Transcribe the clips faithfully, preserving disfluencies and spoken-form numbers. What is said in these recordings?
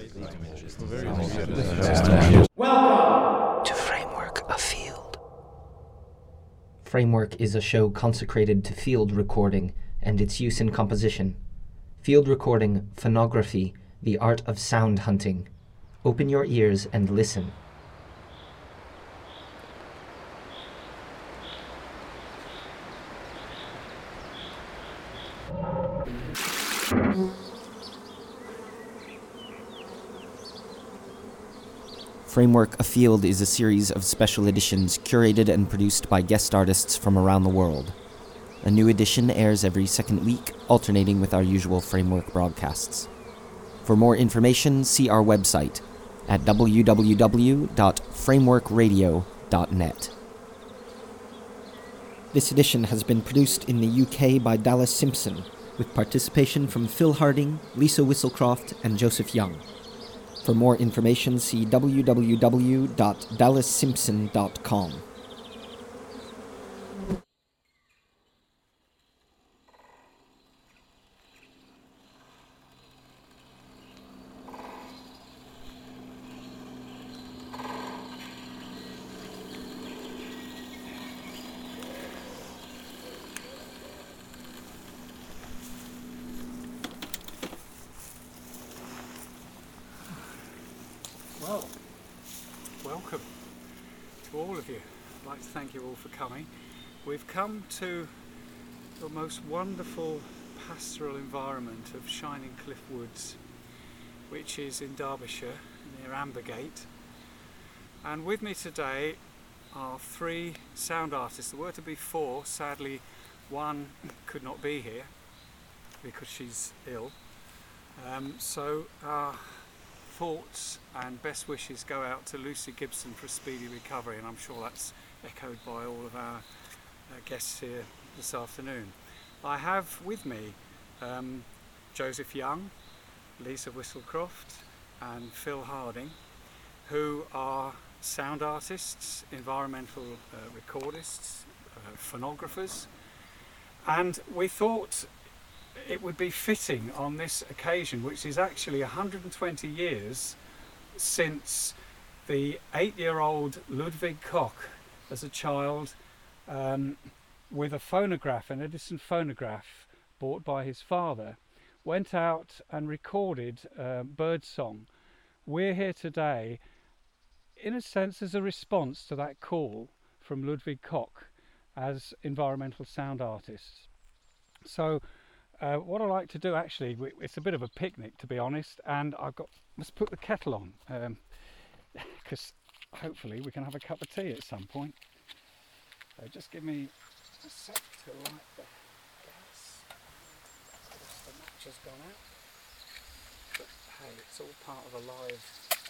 Welcome to Framework of Field. Framework is a show consecrated to field recording and its use in composition. Field recording, phonography, the art of sound hunting. Open your ears and listen. Framework A Field is a series of special editions curated and produced by guest artists from around the world. A new edition airs every second week, alternating with our usual Framework broadcasts. For more information, see our website at w w w dot framework radio dot net. This edition has been produced in the U K by Dallas Simpson, with participation from Phil Harding, Lisa Whistlecroft, and Joseph Young. For more information, see w w w dot dallas simpson dot com. Well, welcome to all of you. I'd like to thank you all for coming. We've come to the most wonderful pastoral environment of Shining Cliff Woods, which is in Derbyshire, near Ambergate. And with me today are three sound artists. There were to be four. Sadly, one could not be here because she's ill. Um, so our thoughts and best wishes go out to Lucy Gibson for a speedy recovery, and I'm sure that's echoed by all of our uh, guests here this afternoon. I have with me um, Joseph Young, Lisa Whistlecroft and Phil Harding, who are sound artists, environmental uh, recordists, uh, phonographers, and we thought it would be fitting on this occasion, which is actually one hundred twenty years since the eight-year-old Ludwig Koch, as a child, um, with a phonograph, an Edison phonograph bought by his father, went out and recorded uh, birdsong. We're here today, in a sense, as a response to that call from Ludwig Koch as environmental sound artists. So Uh, what I like to do, actually, it's a bit of a picnic, to be honest, and I've got, let's put the kettle on, because um, hopefully we can have a cup of tea at some point. So just give me a sec to light the gas. The match has gone out, but hey, it's all part of a live.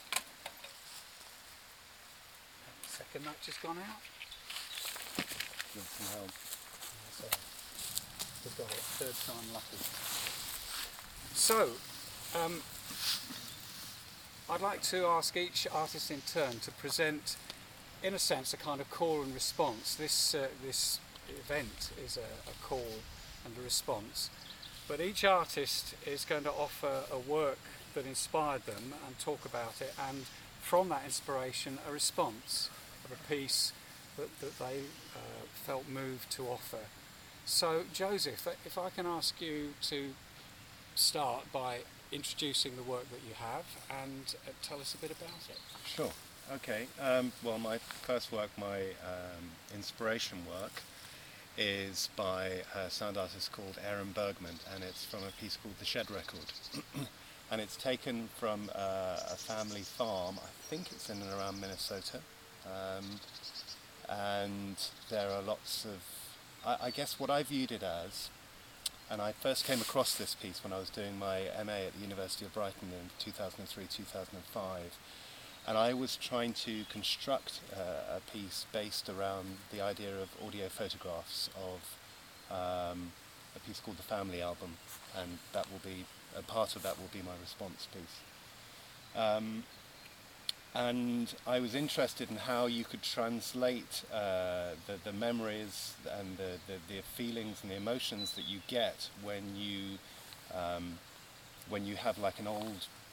Second match has gone out. Need some help. So, we've got it, third time lucky. So, um, I'd like to ask each artist in turn to present, in a sense, a kind of call and response. This uh, this event is a, a call and a response, but each artist is going to offer a work that inspired them and talk about it, and from that inspiration, a response of a piece that, that they uh, felt moved to offer. So, Joseph, if I can ask you to start by introducing the work that you have and uh, tell us a bit about it. Sure. Okay. Um, well, my first work, my um, inspiration work, is by a sound artist called Aaron Bergman, and it's from a piece called The Shed Record. And it's taken from uh, a family farm. I think it's in and around Minnesota. Um, and there are lots of I guess what I viewed it as, and I first came across this piece when I was doing my M A at the University of Brighton in two thousand three two thousand five, and I was trying to construct uh, a piece based around the idea of audio photographs of um, a piece called The Family Album, and that will be, a part of that will be my response piece. Um, And I was interested in how you could translate uh, the, the memories and the, the, the feelings and the emotions that you get when you um, when you have like an old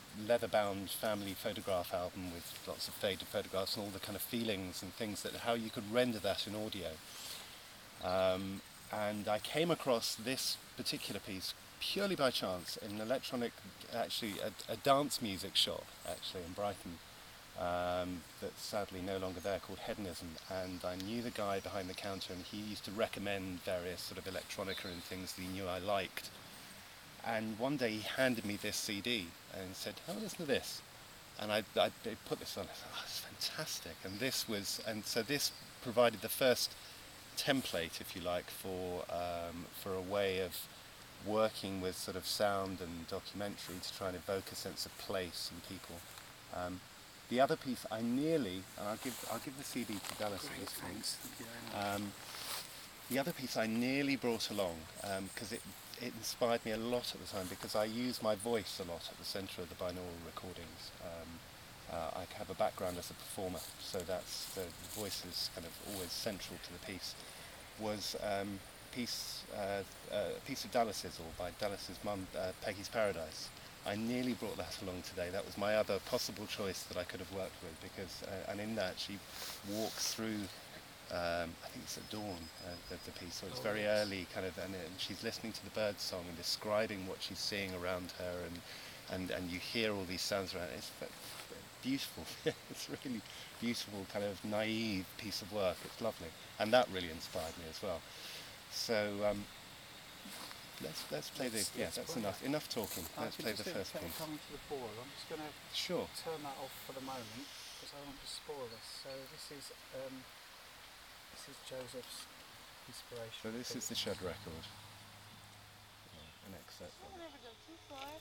leather-bound family photograph album with lots of faded photographs and all the kind of feelings and things that how you could render that in audio. Um, and I came across this particular piece purely by chance in an electronic, actually a, a dance music shop actually in Brighton, um, that's sadly no longer there, called Hedonism, and I knew the guy behind the counter, and he used to recommend various sort of electronica and things that he knew I liked. And one day he handed me this C D and said, "Have a listen to this." And I, I put this on. I thought, "Oh, it's fantastic!" And this was, and so this provided the first template, if you like, for um, for a way of working with sort of sound and documentary to try and evoke a sense of place and people. Um, the other piece, I nearly, and I'll give I'll give the C D to Dallas at this point. Um, the other piece I nearly brought along because um, it. It inspired me a lot at the time because I use my voice a lot at the centre of the binaural recordings. Um, uh, I have a background as a performer, so that's the voice is kind of always central to the piece. Was um, piece uh, uh, a piece of Dallas's, or by Dallas's mum, uh, Peggy's Paradise. I nearly brought that along today. That was my other possible choice that I could have worked with because, uh, and in that she walks through. Um, I think it's at dawn, uh, the, the piece, so it's oh, very yes. early kind of, and, and she's listening to the bird song and describing what she's seeing around her, and and, and you hear all these sounds around. It's beautiful. It's a really beautiful, kind of naive piece of work. It's lovely, and that really inspired me as well. So um, let's let's play let's, the yeah. That's enough that. enough talking. I let's play the first piece. Coming to the boil, I'm just going to sure turn that off for the moment because I don't want to spoil this. So this is. Um, This is Joseph's inspiration. So this is the Shed record. Yeah, an excerpt. I'll never go too far.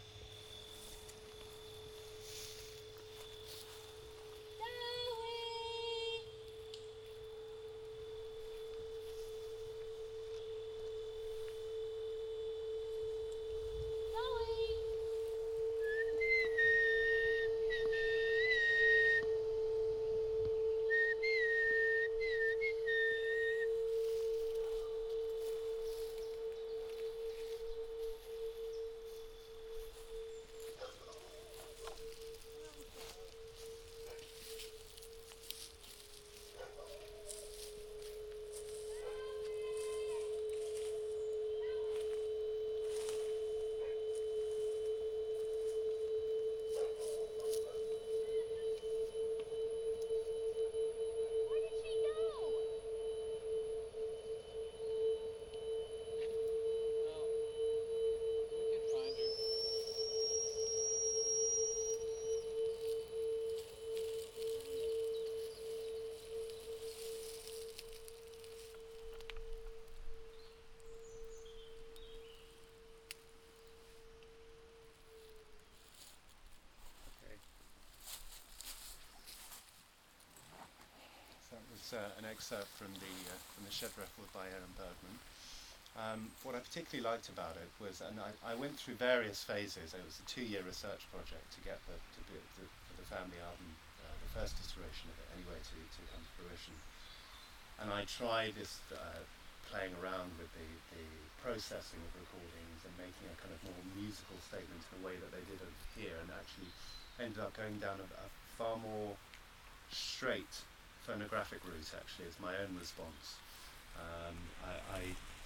Uh, an excerpt from the uh, from the Shed record by Aaron Bergman. Um, what I particularly liked about it was, and I, I went through various phases. It was a two-year research project to get the to be, to, for the family album, uh, the first iteration of it, anyway, to, to come to fruition. And I tried this uh, playing around with the, the processing of recordings and making a kind of more musical statement in a way that they did over here, and actually ended up going down a, a far more straight phonographic route, actually, as my own response. Um, I, I,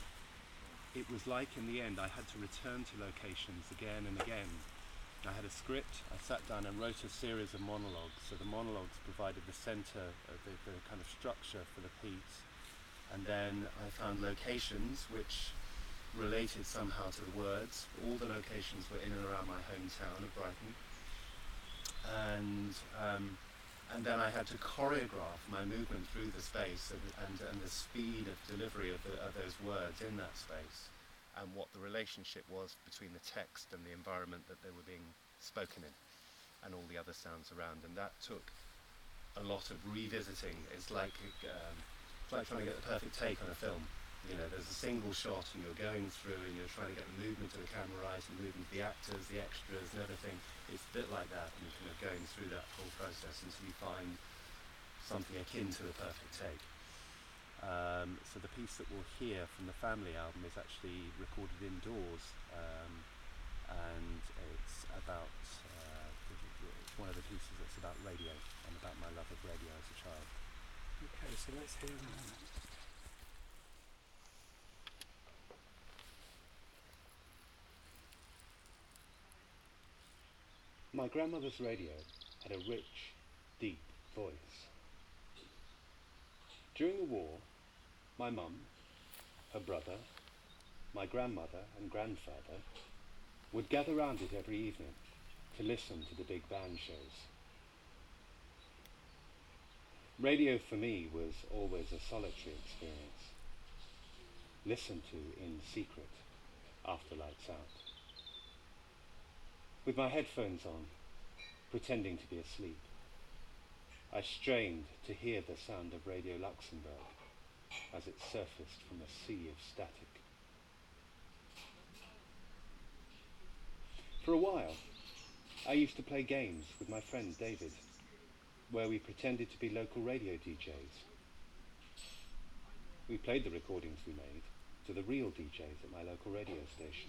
it was like in the end I had to return to locations again and again. I had a script, I sat down and wrote a series of monologues, so the monologues provided the centre, of the, the kind of structure for the piece. And then I found locations which related somehow to the words. All the locations were in and around my hometown of Brighton. And um, And then I had to choreograph my movement through the space and, and, and the speed of delivery of, the, of those words in that space, and what the relationship was between the text and the environment that they were being spoken in, and all the other sounds around. And that took a lot of revisiting. It's like, um, it's like trying to get the perfect take on a film. You know, there's a single shot and you're going through and you're trying to get the movement of the camera right, and movement of the actors, the extras and everything. It's a bit like that, and you're kind of going through that whole process until you find something akin to the perfect take. Um, so the piece that we'll hear from the family album is actually recorded indoors, um, and it's about uh, the pieces that's about radio and about my love of radio as a child. Okay, so let's hear that. My grandmother's radio had a rich, deep voice. During the war, my mum, her brother, my grandmother and grandfather would gather round it every evening to listen to the big band shows. Radio for me was always a solitary experience, listened to in secret after lights out. With my headphones on, pretending to be asleep, I strained to hear the sound of Radio Luxembourg as it surfaced from a sea of static. For a while, I used to play games with my friend David, where we pretended to be local radio D Js. We played the recordings we made to the real D Js at my local radio station.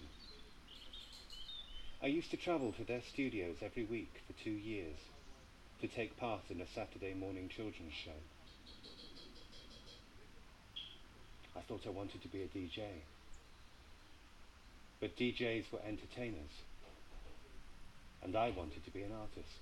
I used to travel to their studios every week for two years to take part in a Saturday morning children's show. I thought I wanted to be a D J, but D Js were entertainers, and I wanted to be an artist.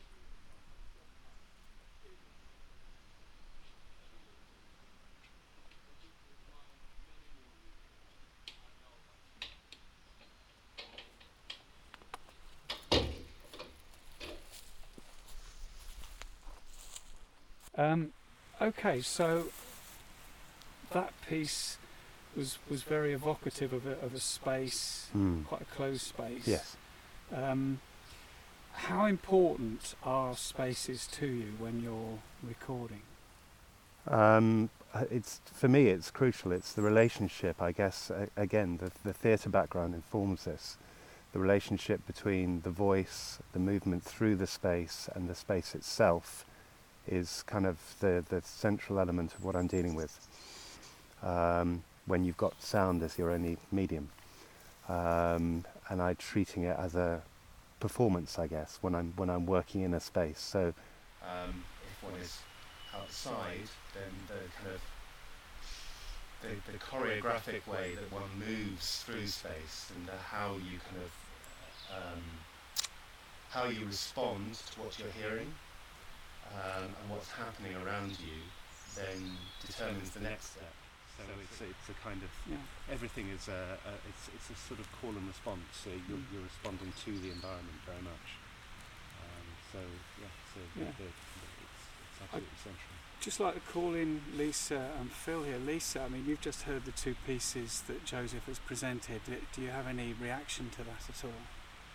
Um, okay, so that piece was was very evocative of a, of a space, Mm. quite a closed space. Yes. Um, how important are spaces to you when you're recording? Um, uh, it's for me. It's crucial. It's the relationship. I guess uh, again, the the theatre background informs this. The relationship between the voice, the movement through the space, and the space itself is kind of the the central element of what I'm dealing with. Um, when you've got sound as your only medium, um, and I'm treating it as a performance, I guess, when I'm when I'm working in a space. So, um, if one is outside, then the kind of the, the choreographic way that one moves through space and the, how you kind of um, how you respond to what you're hearing um, and what's happening around you, then determines the next step. So it's a, it's a kind of Yeah. everything is a, a it's it's a sort of call and response. So you're Mm. you're responding to the environment very much. Um, so yeah, so Yeah. The, the, it's, it's absolutely central. Just like to call in Lisa and Phil here. Lisa, I mean, you've just heard the two pieces that Joseph has presented. Do you have any reaction to that at all?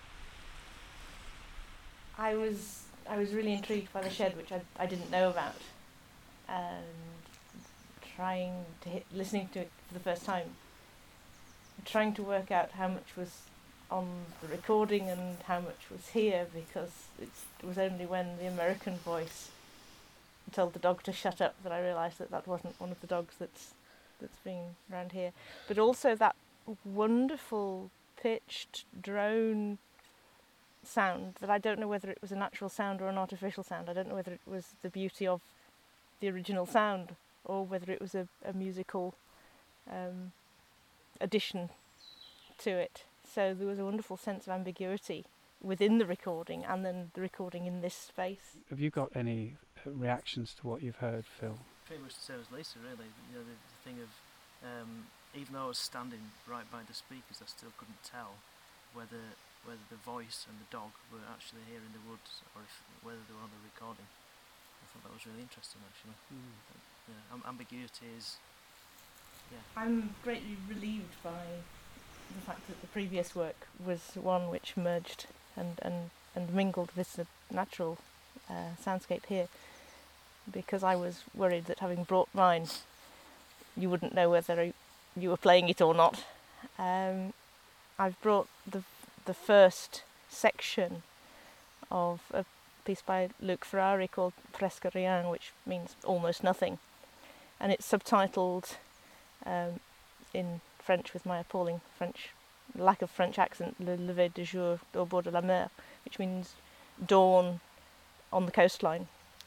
I was I was really intrigued by the shed, which I I didn't know about, and trying to hit, listening to it for the first time, trying to work out how much was on the recording and how much was here, because it's, it was only when the American voice told the dog to shut up that I realised that that wasn't one of the dogs that's that's being around here. But also that wonderful pitched drone sound that I don't know whether it was a natural sound or an artificial sound. I don't know whether it was the beauty of the original sound or whether it was a, a musical um, addition to it. So there was a wonderful sense of ambiguity within the recording and then the recording in this space. Have you got any uh, reactions to what you've heard, Phil? Pretty much the same as Lisa, really. You know, the, the thing of um, even though I was standing right by the speakers, I still couldn't tell whether whether the voice and the dog were actually here in the woods or if whether they were on the recording. I thought that was really interesting, actually. Mm. Yeah, um, ambiguity is. Yeah. I'm greatly relieved by the fact that the previous work was one which merged and, and, and mingled with the natural uh, soundscape here, because I was worried that having brought mine, you wouldn't know whether you were playing it or not. Um, I've brought the the first section of a piece by Luc Ferrari called Presque Rien, which means almost nothing, and it's subtitled um, in French with my appalling French lack of French accent, Le lever du jour au bord de la mer, which means dawn on the coastline.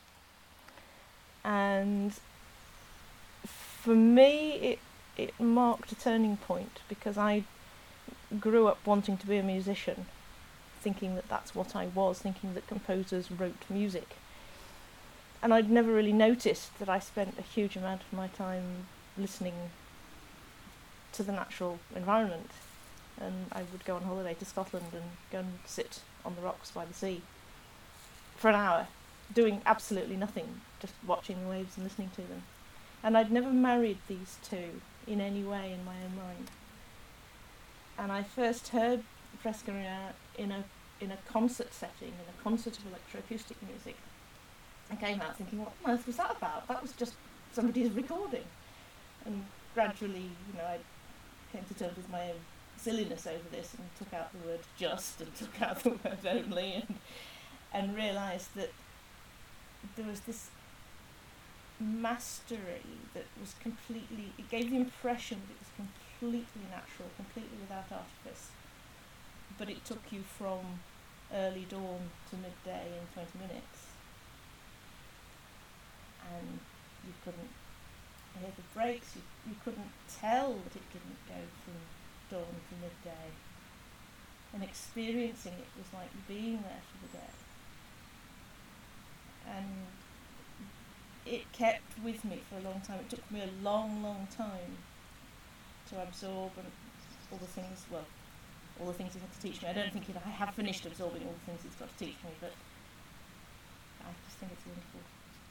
And for me, it it marked a turning point, because I grew up wanting to be a musician, thinking that that's what I was, thinking that composers wrote music. And I'd never really noticed that I spent a huge amount of my time listening to the natural environment. And I would go on holiday to Scotland and go and sit on the rocks by the sea for an hour, doing absolutely nothing, just watching the waves and listening to them. And I'd never married these two in any way in my own mind. And I first heard Frescaria in a in a concert setting, in a concert of electroacoustic music. I came out thinking, what on earth was that about? That was just somebody's recording. And gradually, you know, I came to terms with my own silliness over this and took out the word just and took out the word only, and and realised that there was this mastery that was completely, it gave the impression that it was completely natural, completely without artifice, but it took you from early dawn to midday in twenty minutes, and you couldn't hear the breaks, you, you couldn't tell that it didn't go from dawn to midday, and experiencing it was like being there for the day. And it kept with me for a long time. It took me a long, long time to absorb and all the things, well, all the things it had to teach me. I don't think it, I have finished absorbing all the things it's got to teach me, but I just think it's wonderful.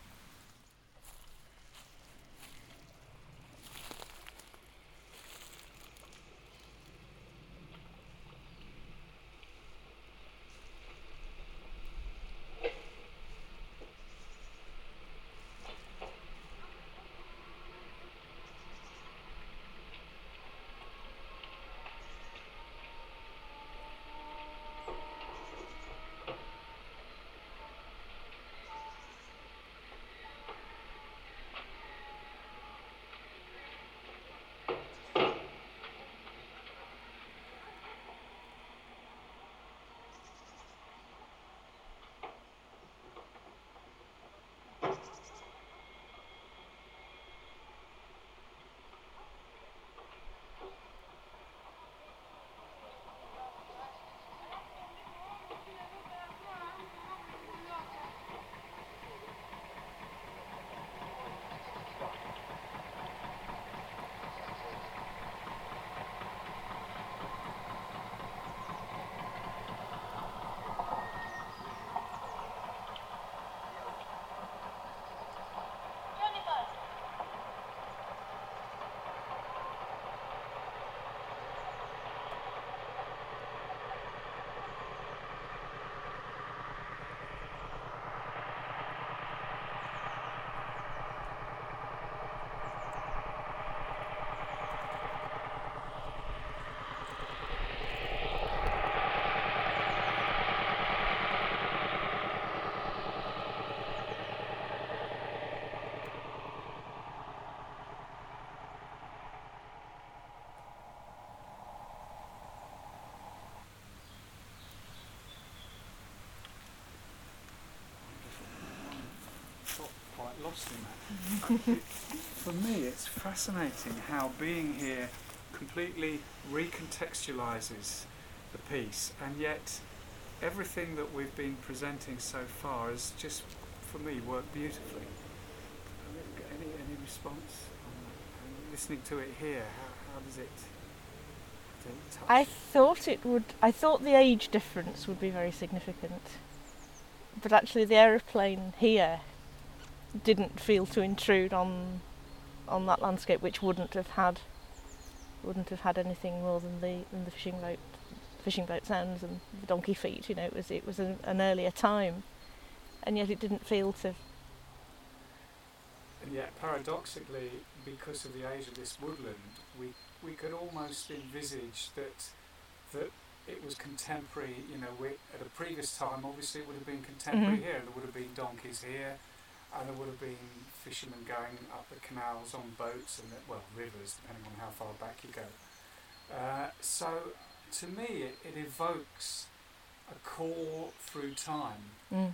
Quite lost in that. For me, it's fascinating how being here completely recontextualises the piece, and yet everything that we've been presenting so far has just, for me, worked beautifully. Any any response on that? And listening to it here, how, how does it? Does it touch? I thought it would. I thought the age difference would be very significant, but actually the aeroplane here didn't feel to intrude on on that landscape, which wouldn't have had wouldn't have had anything more than the than the fishing boat fishing boat sounds and the donkey feet. You know, it was it was an, an earlier time, and yet it didn't feel to. And yet, paradoxically, because of the age of this woodland, we we could almost envisage that that it was contemporary. You know, we, at a previous time, obviously, it would have been contemporary Mm-hmm. here. There would have been donkeys here. And there would have been fishermen going up the canals on boats and, the, well, rivers, depending on how far back you go. Uh, so, to me, it, it evokes a call through time. Mm.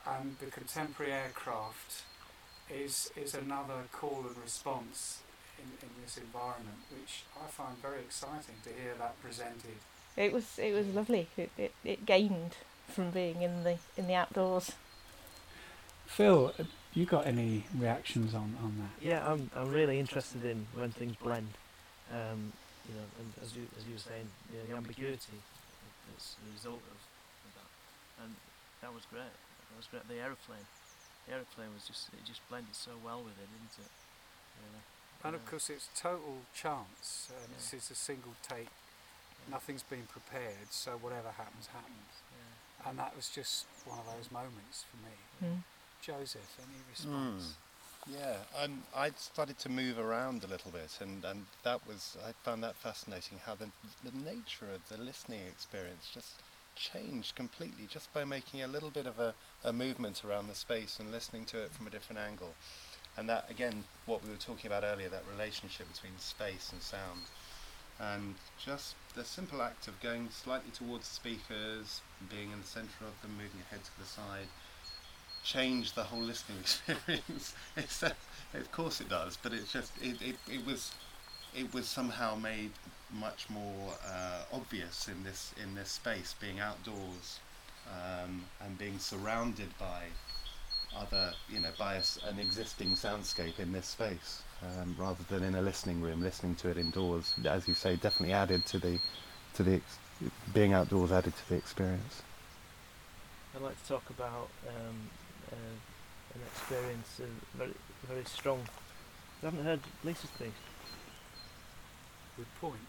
and the contemporary aircraft is is another call and response in, in this environment, which I find very exciting to hear that presented. It was it was lovely. It, it it gained from being in the in the outdoors. Phil, you got any reactions on, on that? Yeah, I'm I'm really interested in when things blend. Um, you know, and as you as you were saying, you know, the ambiguity that's the result of, of that, and that was great. That was great. The aeroplane, the aeroplane was just it just blended so well with it, didn't it? Really. And of Yeah. course, it's total chance. Um, Yeah. This is a single take. Yeah. Nothing's been prepared, so whatever happens, happens. Yeah. And that was just one of those moments for me. Mm. Joseph, any response? Yeah, um, I started to move around a little bit, and, and that was I found that fascinating. How the the nature of the listening experience just changed completely just by making a little bit of a, a movement around the space and listening to it from a different angle. And that again, what we were talking about earlier, that relationship between space and sound, and just the simple act of going slightly towards the speakers, being in the centre of them, moving your head to the side, change the whole listening experience. It's, uh, of course it does, but it's just it, it, it was it was somehow made much more uh, obvious in this in this space, being outdoors um, and being surrounded by other, you know, by a s an existing soundscape in this space, um, rather than in a listening room. Listening to it indoors, as you say, definitely added to the to the ex being outdoors added to the experience. I'd like to talk about um, uh, an experience uh, very very strong. You haven't heard Lisa's piece. Good point.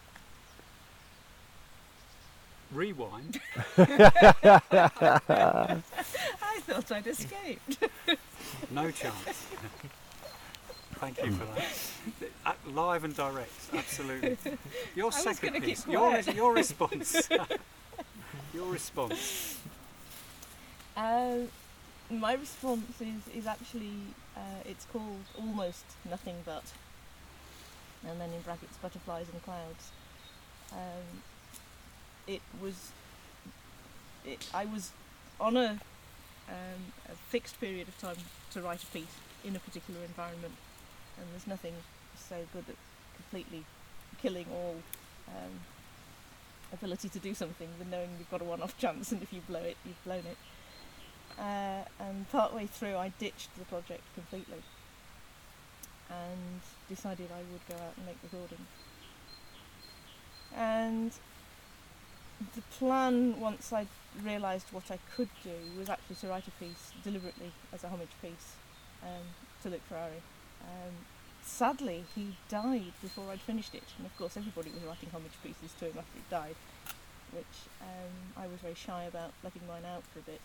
Rewind. I thought I'd escaped. No chance. Thank you for that. Uh, live and direct, absolutely. Your was second gonna keep piece, your, quiet. your response. Your response. Uh, my response is, is actually, uh, it's called Almost Nothing But, and then in brackets, Butterflies and Clouds. Um, it was, it, I was on a, um, a fixed period of time to write a piece in a particular environment, and there's nothing so good at completely killing all um, ability to do something than knowing you've got a one-off chance, and if you blow it, you've blown it. Uh, and partway through I ditched the project completely and decided I would go out and make recordings. And the plan, once I realised what I could do, was actually to write a piece deliberately as a homage piece um, to Luc Ferrari. Um, sadly, he died before I'd finished it, and of course everybody was writing homage pieces to him after he died, which um, I was very shy about letting mine out for a bit.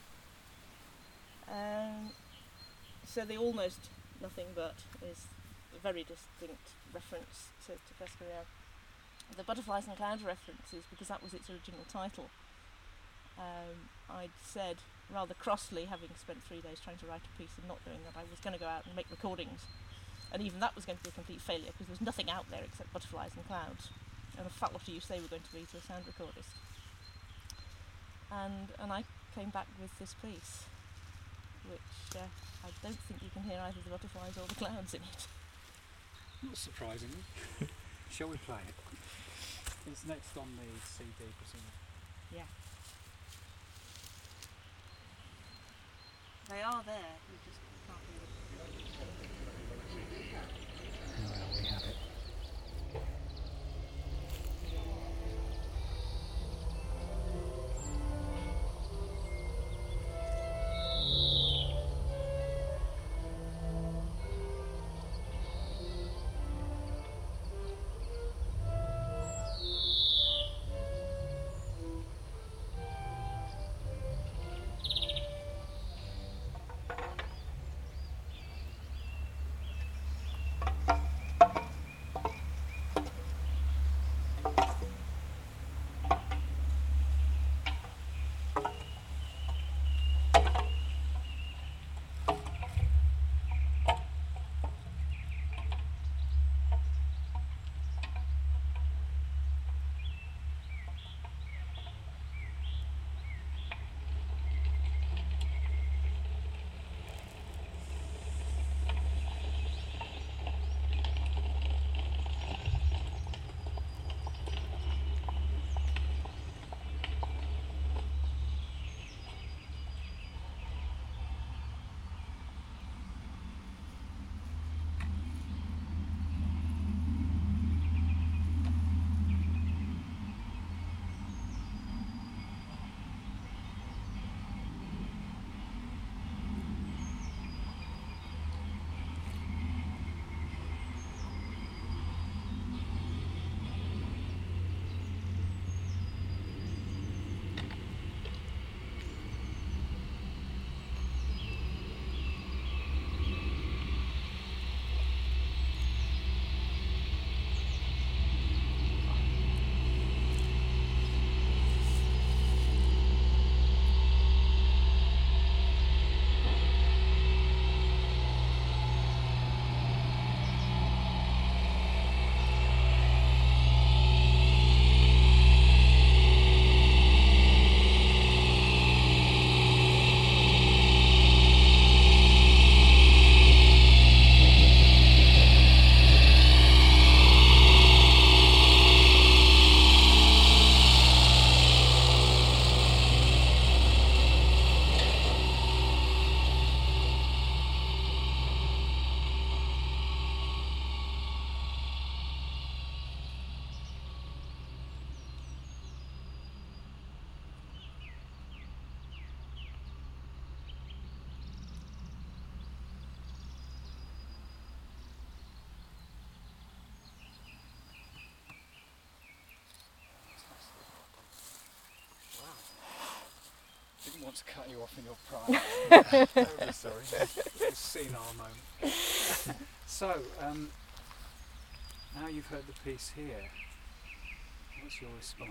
Um, so the Almost Nothing But is a very distinct reference to, to Pescarel. The Butterflies and Clouds reference is because that was its original title. Um, I'd said, rather crossly, having spent three days trying to write a piece and not doing that, I was going to go out and make recordings. And even that was going to be a complete failure because there was nothing out there except butterflies and clouds. And a faculty use they were going to be to a sound recordist. And, and I came back with this piece, which uh, I don't think you can hear either the butterflies or the clouds in it. Not surprisingly. Shall we play it? It's next on the C D, presumably. Yeah. They are there, you just can't hear them. Well, we have it. Didn't want to cut you off in your pride. Terribly sorry. It was a senile moment. So, um, now you've heard the piece here, what's your response?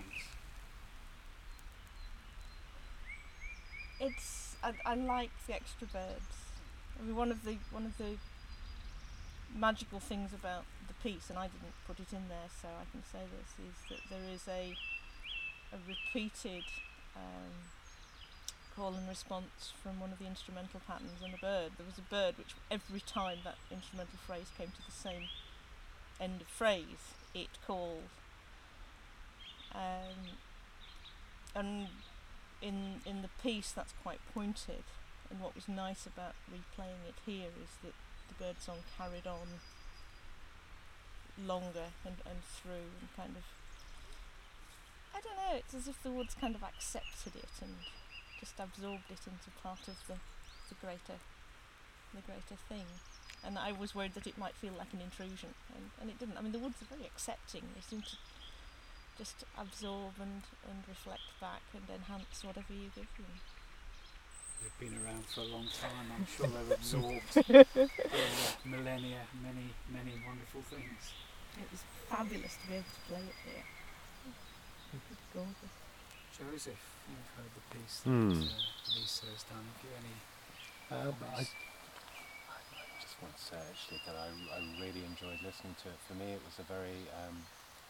It's I, I like the extra birds. I mean, one of the one of the magical things about the piece, and I didn't put it in there, so I can say this, is that there is a a repeated um, call and response from one of the instrumental patterns and a bird. There was a bird which every time that instrumental phrase came to the same end of phrase, it called. Um, and in in the piece that's quite pointed, and what was nice about replaying it here is that the bird song carried on longer and, and through and kind of, I don't know, it's as if the woods kind of accepted it and just absorbed it into part of the, the greater the greater thing. And I was worried that it might feel like an intrusion, and, and it didn't. I mean, the woods are very accepting. They seem to just absorb and, and reflect back and enhance whatever you give them. They've been around for a long time. I'm sure they've absorbed uh, millennia, many, many wonderful things. It was fabulous to be able to play it here. It's gorgeous. Joseph, you've heard the piece that Hmm. uh, Lisa has done. Have you any Um, I, comments? I I just want to say actually that I, I really enjoyed listening to it. For me, it was a very, um,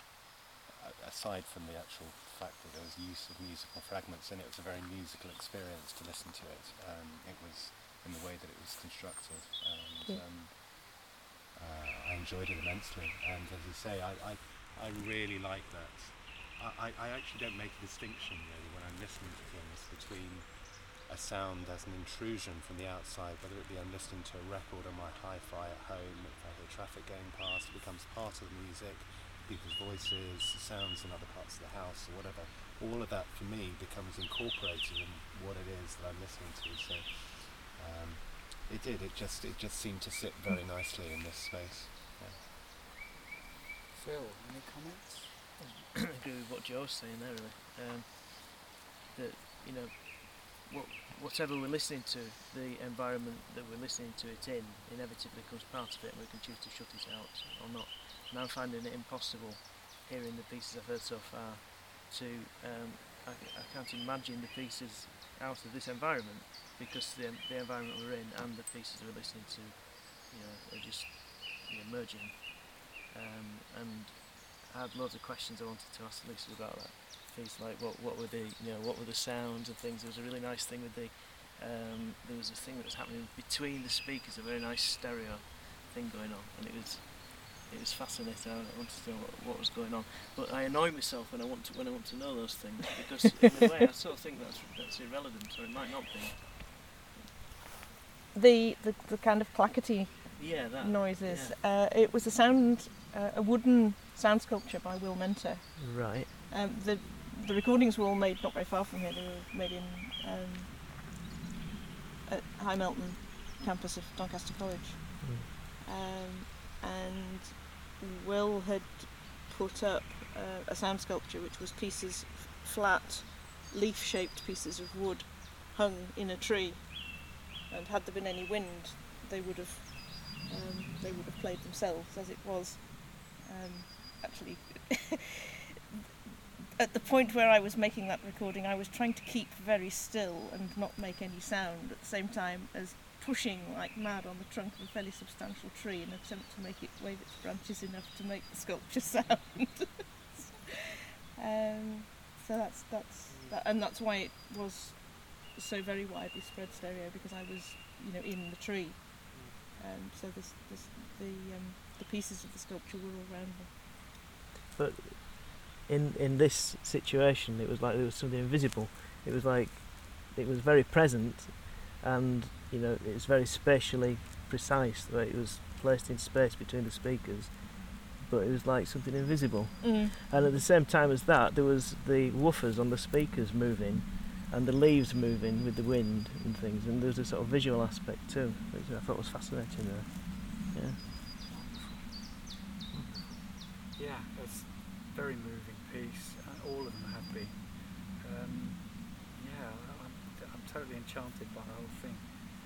a- aside from the actual fact that there was use of musical fragments in it, it was a very musical experience to listen to it. Um, it was in the way that it was constructed, and Yeah. um, uh, I enjoyed it immensely. And as you say, I, I, I really like that. I, I I actually don't make a distinction really when I'm listening to things between a sound as an intrusion from the outside, whether it be I'm listening to a record on my hi-fi at home, if I hear traffic going past, it becomes part of the music, people's voices, sounds in other parts of the house or whatever. All of that for me becomes incorporated in what it is that I'm listening to. So um, it did. It just it just seemed to sit very nicely in this space. Yeah. Phil, any comments? I agree with what Joe's saying there, really. Um, that, you know, what, whatever we're listening to, the environment that we're listening to it in inevitably becomes part of it, and we can choose to shut it out or not. And I'm finding it impossible, hearing the pieces I've heard so far, to um, I, I can't imagine the pieces out of this environment, because the the environment we're in and the pieces we're listening to, you know, are just, you know, merging. Um, and I had loads of questions I wanted to ask Lisa about that piece, like what what were the you know what were the sounds and things. There was a really nice thing with the um, there was a thing that was happening between the speakers, a very nice stereo thing going on, and it was it was fascinating. I wanted to know what, what was going on, but I annoy myself when I want to when I want to know those things, because in a way I sort of think that's that's irrelevant, or it might not be. The, the, the kind of clackety Yeah, that noises. yeah. Uh, it was a sound, uh, a wooden sound sculpture by Will Mentor. Right. Um, the the recordings were all made not very far from here. They were made in um, at High Melton campus of Doncaster College. Um, and Will had put up uh, a sound sculpture which was pieces, f- flat, leaf-shaped pieces of wood hung in a tree. And had there been any wind, they would have um, they would have played themselves. As it was, um, actually, at the point where I was making that recording, I was trying to keep very still and not make any sound at the same time as pushing like mad on the trunk of a fairly substantial tree in an attempt to make it wave its branches enough to make the sculpture sound. um, so that's that's that, and that's why it was so very widely spread stereo, because I was, you know, in the tree. Um, so this, this, the um, the pieces of the sculpture were all around me. But in in this situation, it was like there was something invisible. It was like it was very present, and you know it was very spatially precise. The way it was placed in space between the speakers, but it was like something invisible. Mm. And at the same time as that, there was the woofers on the speakers moving, and the leaves moving with the wind and things. And there was a sort of visual aspect too, which I thought was fascinating there. Yeah. Yeah, it's a very moving piece. Uh, all of them have been. Um, yeah, I'm, I'm totally enchanted by the whole thing.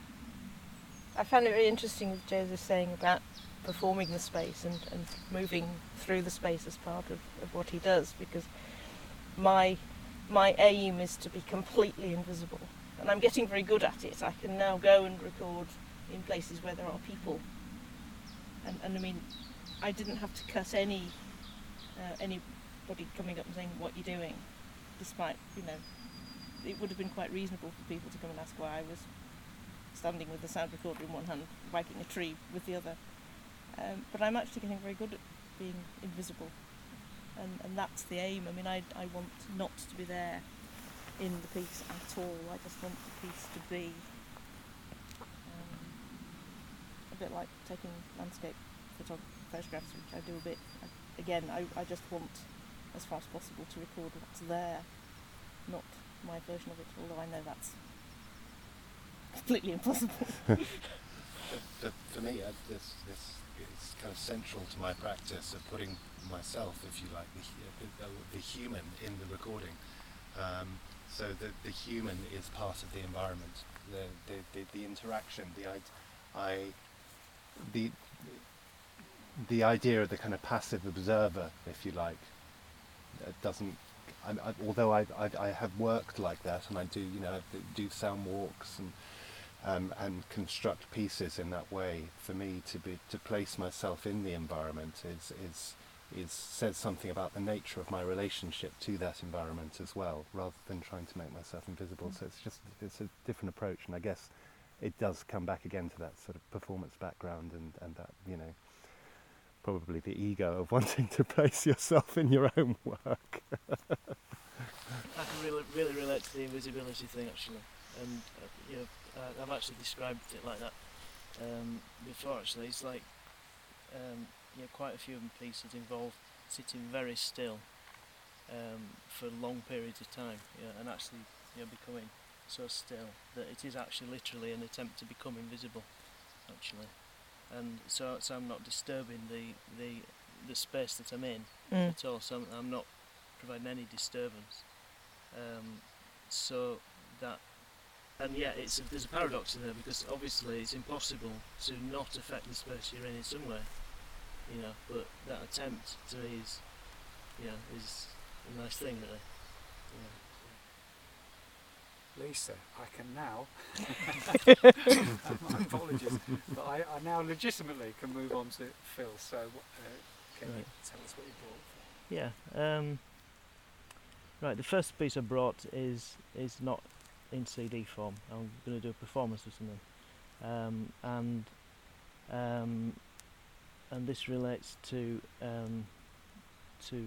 I found it really interesting what Joseph saying about performing the space and, and moving through the space as part of, of what he does, because my my aim is to be completely invisible, and I'm getting very good at it. I can now go and record in places where there are people, and, and I mean, I didn't have to cut any uh, anybody coming up and saying what you're doing, despite, you know, it would have been quite reasonable for people to come and ask why I was standing with the sound recorder in one hand, wagging a tree with the other. Um, but I'm actually getting very good at being invisible, and, and that's the aim. I mean, I, I want not to be there in the piece at all. I just want the piece to be um, a bit like taking landscape photo- photographs, which I do a bit. I, again, I, I just want, as far as possible, to record what's there, not my version of it, although I know that's completely impossible. But, but for me, uh, this, this is kind of central to my practice of putting myself, if you like, the, the, the human in the recording. Um, so the, the human is part of the environment, the, the, the, the interaction, the, I, the, the idea of the kind of passive observer, if you like, uh, doesn't, I, I, although I, I, I have worked like that, and I do, you know, I do sound walks and Um, and construct pieces in that way. For me to be to place myself in the environment is is is says something about the nature of my relationship to that environment as well, rather than trying to make myself invisible. Mm. So it's just it's a different approach, and I guess it does come back again to that sort of performance background and, and that, you know, probably the ego of wanting to place yourself in your own work. I can really really relate to the invisibility thing actually, and uh, you know. Uh, I've actually described it like that um, before. Actually, it's like um, yeah, quite a few of the pieces involve sitting very still um, for long periods of time, yeah, and actually, you know, becoming so still that it is actually literally an attempt to become invisible, actually. And so, so I'm not disturbing the the, the space that I'm in mm. at all. So I'm, I'm not providing any disturbance. Um, so that. And yeah, it's a, there's a paradox in there, because obviously it's impossible to not affect the space you're in in some way, you know. But that attempt to me is, you know, is a nice thing, really. Yeah. Lisa, I can now. My apologies, but I, I now legitimately can move on to Phil. So, uh, can right. you tell us what you brought? Yeah. Um, right. The first piece I brought is is not in C D form. I'm going to do a performance or something, um, and um, and this relates to um, to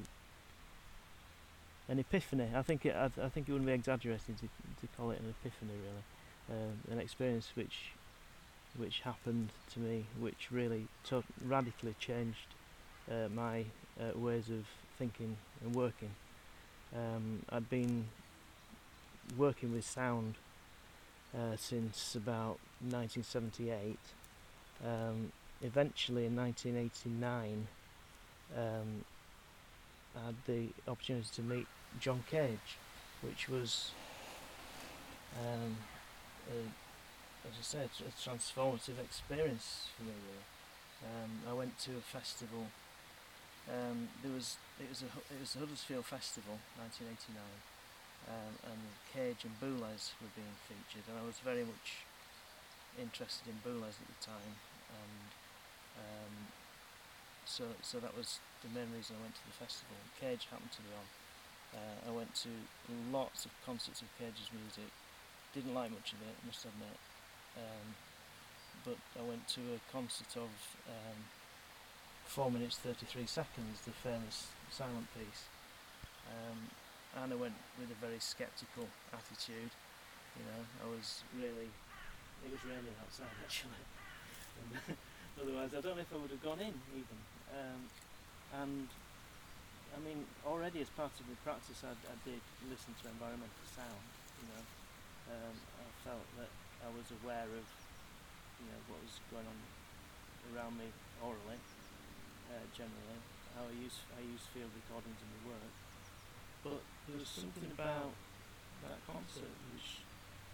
an epiphany. I think it, I, I think it wouldn't be exaggerating to to call it an epiphany, really, uh, an experience which which happened to me, which really to- radically changed uh, my uh, ways of thinking and working. Um, I'd been working with sound uh, since about nineteen seventy-eight. Um, eventually in nineteen eighty-nine um, I had the opportunity to meet John Cage, which was um, a, as I said, a transformative experience for me, really. Um, I went to a festival. Um, there was it was a it was the Huddersfield Festival, nineteen eighty-nine. Um, and Cage and Boulez were being featured, and I was very much interested in Boulez at the time, and um, so so that was the main reason I went to the festival. Cage happened to be on. Uh, I went to lots of concerts of Cage's music. Didn't like much of it, must admit. Um, but I went to a concert of um, four minutes thirty-three seconds, the famous silent piece. Um, And I went with a very sceptical attitude, you know. I was really, it was raining outside actually. Otherwise, I don't know if I would have gone in even. Um, and I mean, already as part of the practice, I, I did listen to environmental sound, you know. Um, I felt that I was aware of, you know, what was going on around me orally, uh, generally. How I use I use field recordings in my work. But there was something about that concert which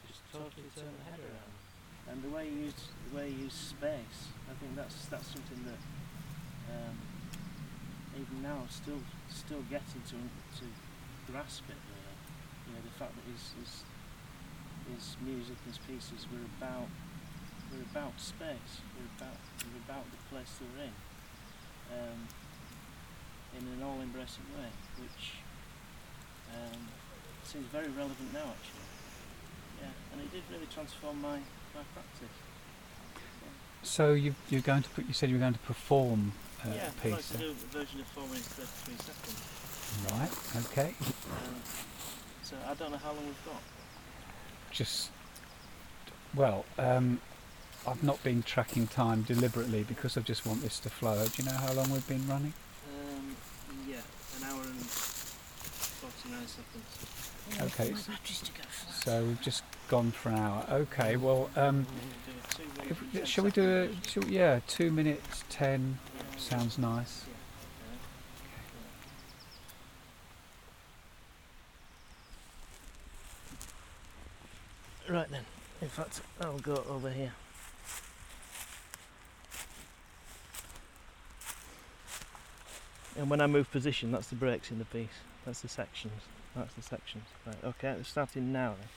just totally turn the head around. And the way you use the way you use space, I think that's that's something that um, even now I'm still still getting to to grasp it. Really, you know, the fact that his his, his music, his pieces were about were about space, were about were about the place they were in, um, in an all-embracing way, which um, seems very relevant now, actually. Yeah, and it did really transform my, my practice. So you you're going to put, you said you were going to perform uh, yeah, a piece. I'd like to do a version of four minutes thirty-three seconds. Right. Okay. Um, so I don't know how long we've got. Just well, um, I've not been tracking time deliberately because I just want this to flow. Do you know how long we've been running? Um, yeah, an hour and forty-nine seconds. Okay. My batteries to go flat. So we've just gone for an hour. Okay. Well, um, Do a two minute if, and ten shall we do a seconds. shall, yeah two minutes ten? Yeah. Sounds nice. Yeah. Right then, in fact I'll go over here. And when I move position, that's the breaks in the piece. That's the sections. That's the sections. Right, okay, we're starting now then.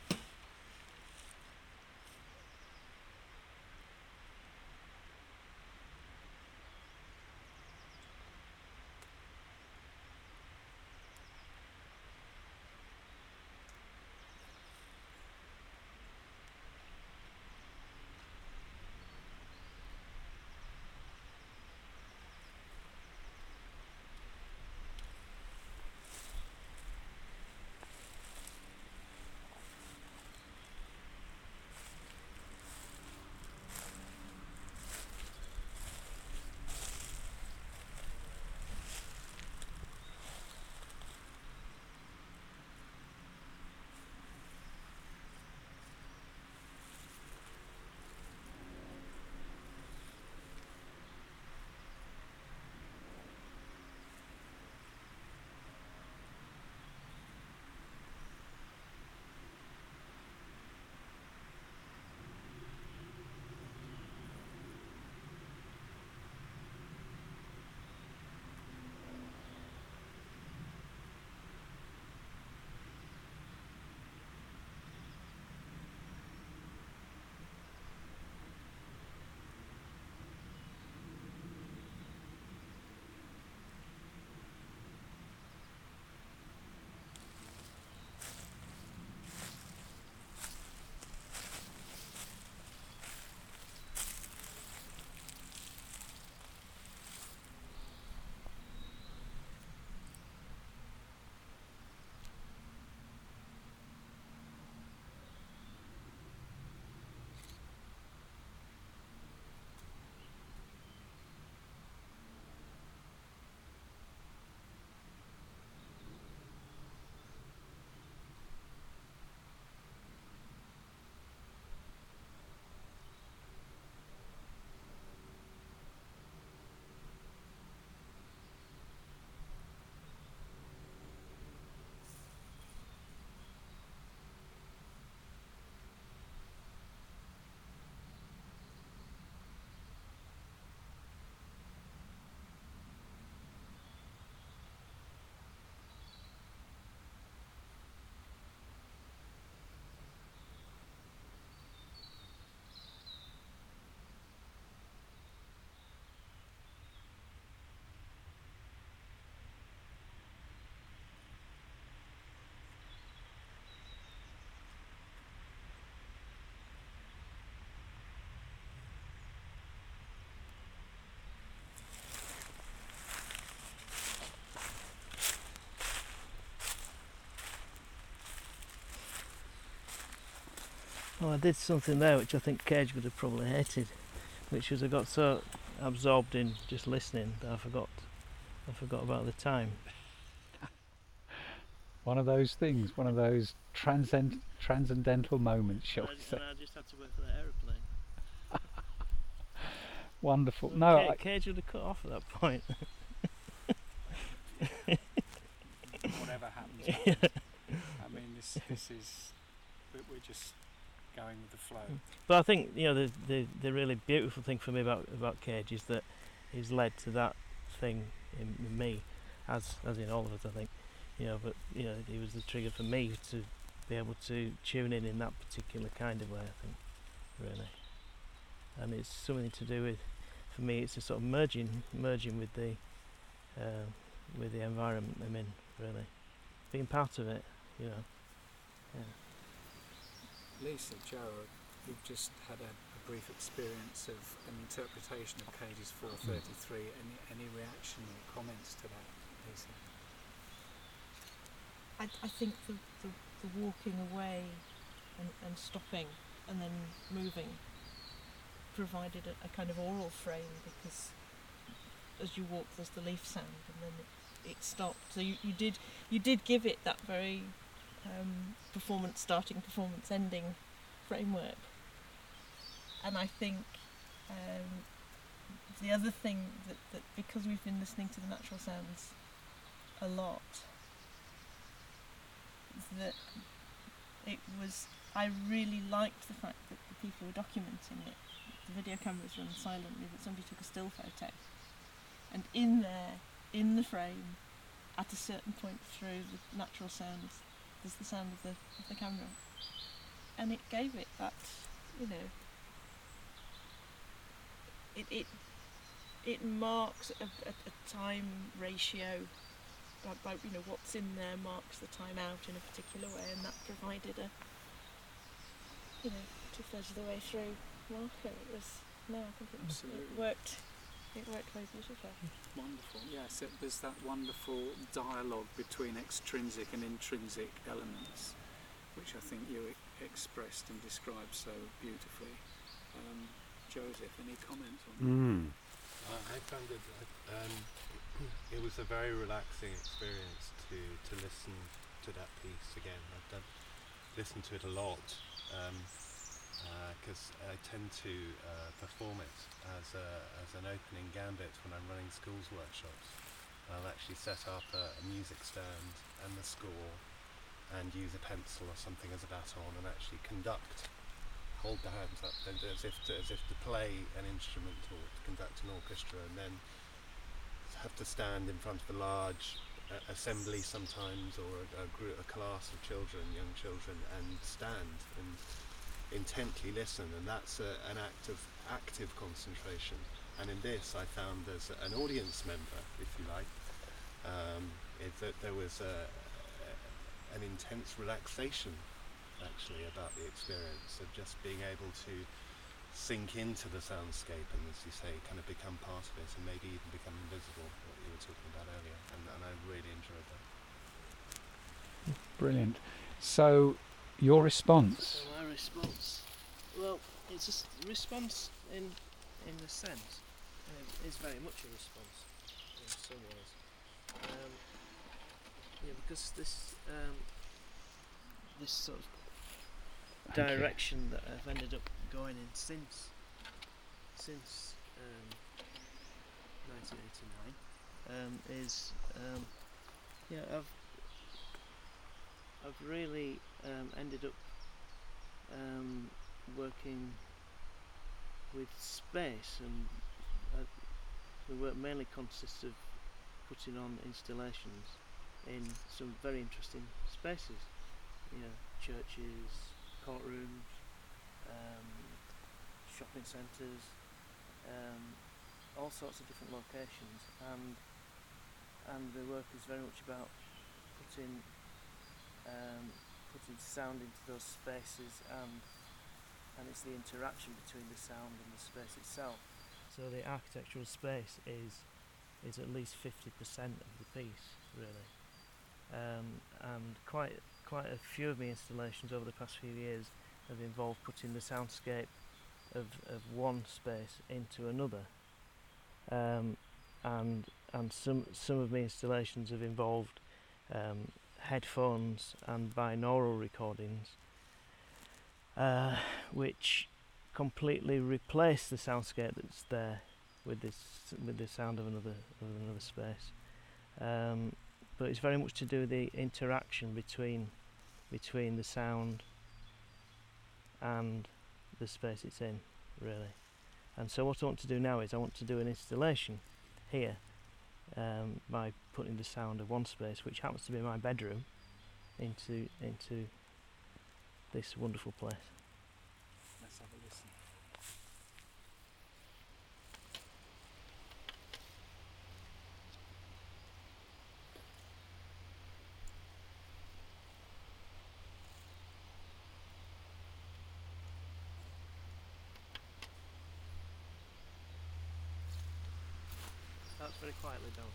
Well, I did something there which I think Cage would have probably hated, which was I got so absorbed in just listening that I forgot I forgot about the time. One of those things, one of those transcend, transcendental moments, shall And I, we say. and I just had to wait for the aeroplane. Wonderful. Well, No, Ca- I, Cage would have cut off at that point. whatever happens, happens. I mean, this this is we- we're just going with the flow. Mm. But I think, you know, the, the the really beautiful thing for me about about Cage is that he's led to that thing in, in me, as as in all of us, I think. You know, but you know, he was the trigger for me to be able to tune in in that particular kind of way, I think, really. And it's something to do with, for me, it's a sort of merging, merging with the, uh, with the environment I'm in, really, being part of it, you know. Yeah. Lisa, Joe, you've just had a, a brief experience of an interpretation of Cage's four thirty-three. Any any reaction or comments to that, Lisa? I, I think the, the, the walking away and, and stopping and then moving provided a, a kind of oral frame, because as you walk there's the leaf sound and then it, it stopped. So you, you did you did give it that very um, performance starting, performance ending framework. And I think um, the other thing that, that because we've been listening to the natural sounds a lot, that it was, I really liked the fact that the people were documenting it. The video cameras run silently, but somebody took a still photo, and in there, in the frame, at a certain point through the natural sounds, there's the sound of the of the camera, and it gave it that, you know, it it it marks a, a, a time ratio. By, by, you know, what's in there marks the time out in a particular way, and that provided a, you know, two thirds of the way through marker. It was, no, I think it, Absolutely. it worked. It worked very beautifully. Wonderful. Yes, it, there's that wonderful dialogue between extrinsic and intrinsic elements, which I think you e- expressed and described so beautifully. Um, Joseph, any comments on that? Mm. I, I found it. Um, it was a very relaxing experience to, to listen to that piece again. I've done, listened to it a lot because um, uh, I tend to uh, perform it as a, as an opening gambit when I'm running schools workshops. I'll actually set up a, a music stand and the score, and use a pencil or something as a baton, and actually conduct, hold the hands up as if to, as if to play an instrument or to conduct an orchestra, and then have to stand in front of a large uh, assembly sometimes, or a, a, group, a class of children, young children, and stand and intently listen, and that's a, an act of active concentration. And in this I found as an audience member, if you like, um, it, that there was a, a, an intense relaxation actually about the experience of just being able to sink into the soundscape and, as you say, kind of become part of it and maybe even become invisible, what you were talking about earlier, and, and I really enjoyed that. Brilliant. So, your response? So my response, well, it's a s- response in in the sense, um, it's very much a response in some ways. Um, yeah, because this um, this sort of Thank direction you. that I've ended up going in since since um, nineteen eighty-nine um, is um, yeah I've I've really um, ended up um, working with space, and uh, the work mainly consists of putting on installations in some very interesting spaces, you know, churches, courtrooms, um, shopping centres, um, all sorts of different locations, and and the work is very much about putting um, putting sound into those spaces, and and it's the interaction between the sound and the space itself. So the architectural space is is at least fifty percent of the piece, really, um, and quite quite a few of my installations over the past few years have involved putting the soundscape of, of one space into another, um, and and some some of my installations have involved um, headphones and binaural recordings, uh, which completely replace the soundscape that's there with this with the sound of another of another space. Um, but it's very much to do with the interaction between between the sound and the space it's in, really. And so what I want to do now is I want to do an installation here um, by putting the sound of one space, which happens to be my bedroom, into into this wonderful place. Let's have a listen. That's very quietly done.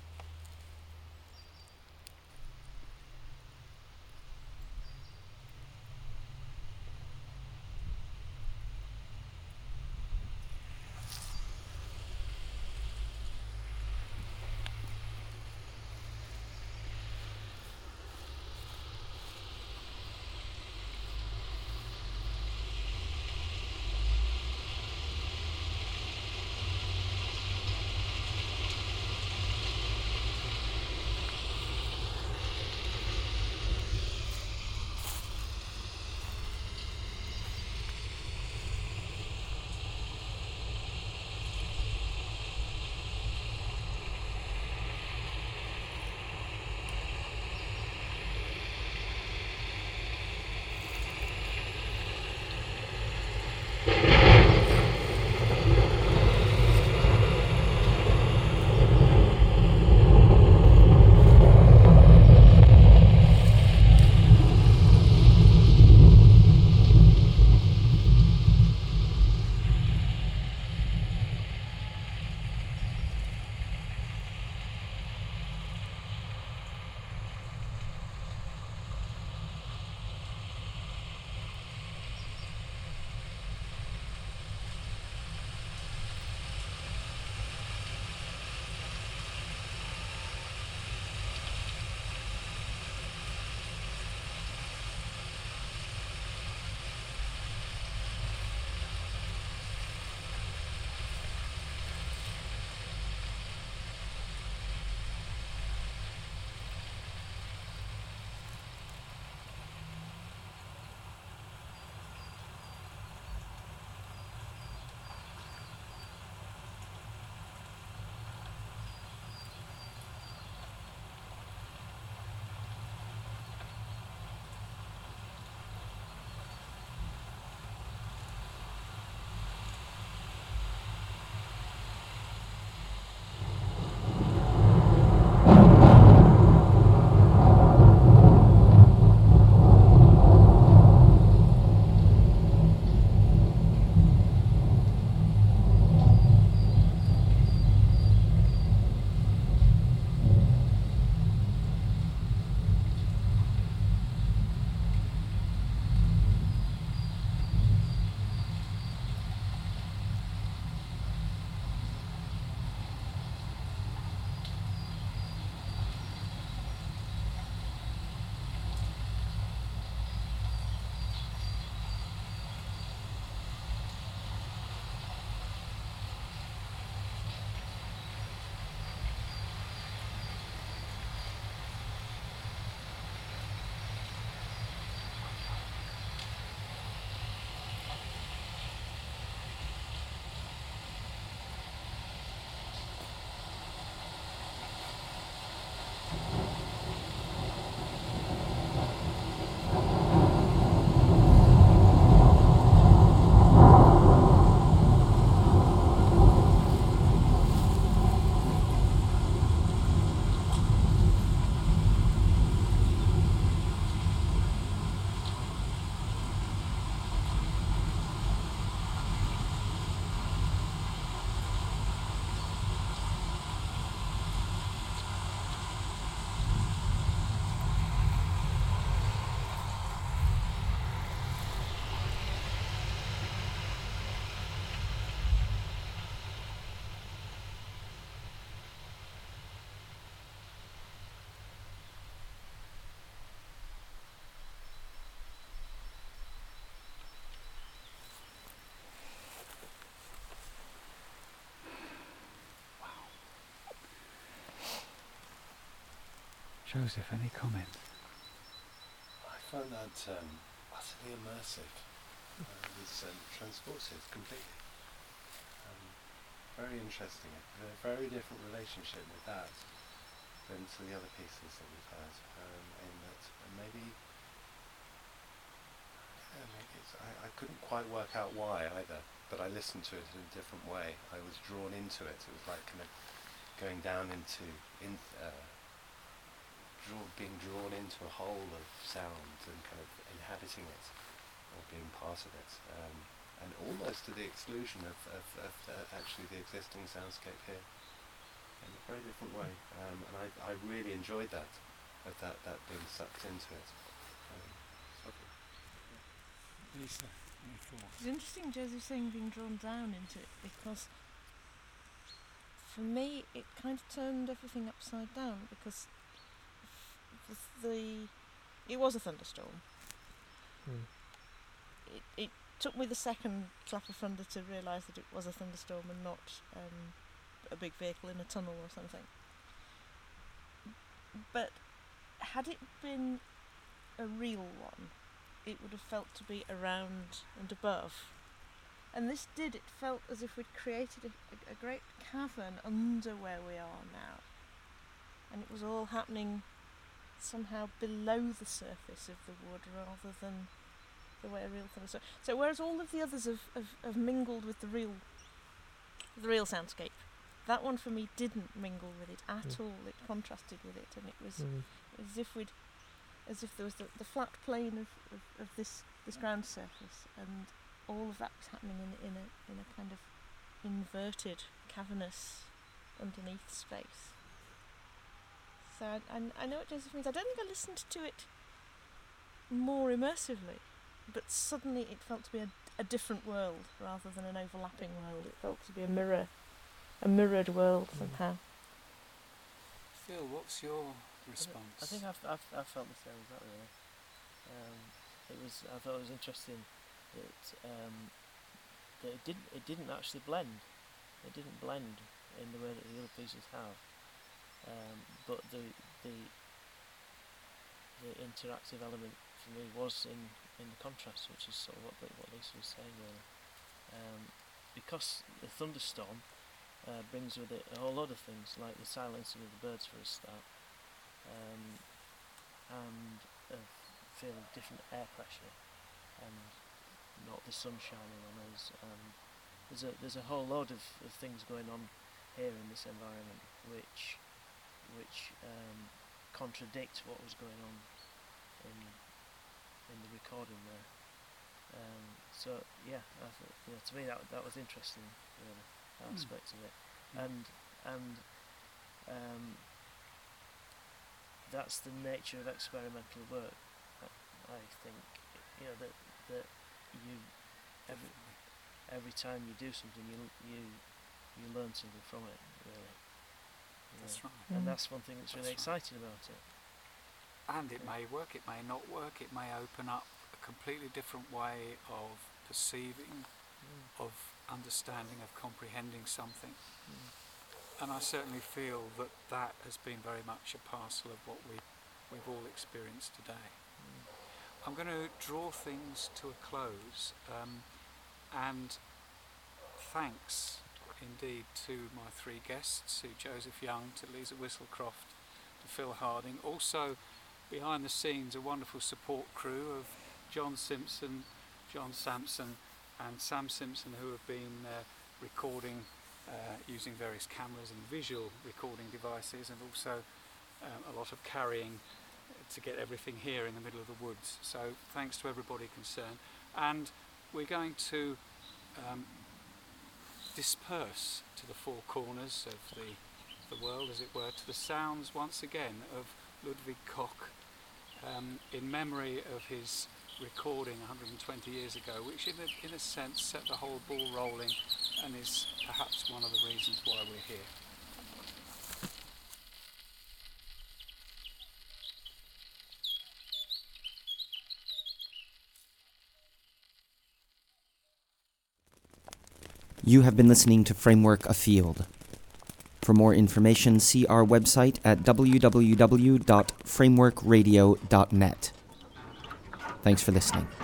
Joseph, any comment? I find that um, utterly immersive. transported completely. Um, very interesting. A very different relationship with that than to the other pieces that we've heard. Um, in that maybe, yeah, maybe it's, I, I couldn't quite work out why either, but I listened to it in a different way. I was drawn into it. It was like kind of going down into in. Uh, Draw, being drawn into a whole of sound and kind of inhabiting it or being part of it, um, and almost to the exclusion of, of, of the, actually the existing soundscape here in a very different way, um, and I, I really enjoyed that, of that, that being sucked into it. Um, Lisa, any thoughts? It's interesting Joseph saying being drawn down into it, because for me it kind of turned everything upside down, because the it was a thunderstorm. Mm. It it took me the second clap of thunder to realise that it was a thunderstorm and not um, a big vehicle in a tunnel or something. But had it been a real one, it would have felt to be around and above. And this did, it felt as if we'd created a, a, a great cavern under where we are now. And it was all happening somehow below the surface of the wood rather than the way a real thunderstorm. So whereas all of the others have, have, have mingled with the real the real soundscape, that one for me didn't mingle with it at mm. all. It contrasted with it, and it was Mm. as if we'd as if there was the, the flat plane of, of, of this, this ground surface, and all of that was happening in in a in a kind of inverted, cavernous, underneath space. So I, I, I know what Joseph means. I don't think I listened to it more immersively, but suddenly it felt to be a, a different world rather than an overlapping world. It felt to be a mirror, a mirrored world Mm. somehow. Phil, what's your response? I think I've, I've, I've felt the same as that, really. Um, it was, I thought it was interesting that, um, that it didn't it didn't actually blend. It didn't blend in the way that the other pieces have. Um, but the the the interactive element for me was in, in the contrast, which is sort of what what Lisa was saying really. Um, because the thunderstorm uh, brings with it a whole lot of things, like the silencing of the birds for a start, um, and a feeling of different air pressure, and not the sun shining on us. Um, there's a there's a whole load of, of things going on here in this environment, which which um, contradict what was going on in in the recording there. Um, so yeah, I thought, you know, to me that that was interesting, really, that Mm. aspect of it, Mm. and and um, that's the nature of experimental work. I, I think, you know, that that you every every time you do something, you you you learn something from it, really. That's Yeah. right. And Mm. that's one thing that's really That's right. exciting about it. And it may work, it may not work, it may open up a completely different way of perceiving, Mm. of understanding, of comprehending something. Mm. And I certainly feel that that has been very much a parcel of what we, we've all experienced today. Mm. I'm going to draw things to a close, um, and thanks indeed to my three guests, to Joseph Young, to Lisa Whistlecroft, to Phil Harding. Also, behind the scenes, a wonderful support crew of John Simpson, John Sampson and Sam Simpson, who have been uh, recording uh, using various cameras and visual recording devices, and also uh, a lot of carrying to get everything here in the middle of the woods. So thanks to everybody concerned. And we're going to um, disperse to the four corners of the, the world, as it were, to the sounds once again of Ludwig Koch, um, in memory of his recording one hundred twenty years ago, which in a, in a sense set the whole ball rolling and is perhaps one of the reasons why we're here. You have been listening to Framework Afield. For more information, see our website at w w w dot framework radio dot net. Thanks for listening.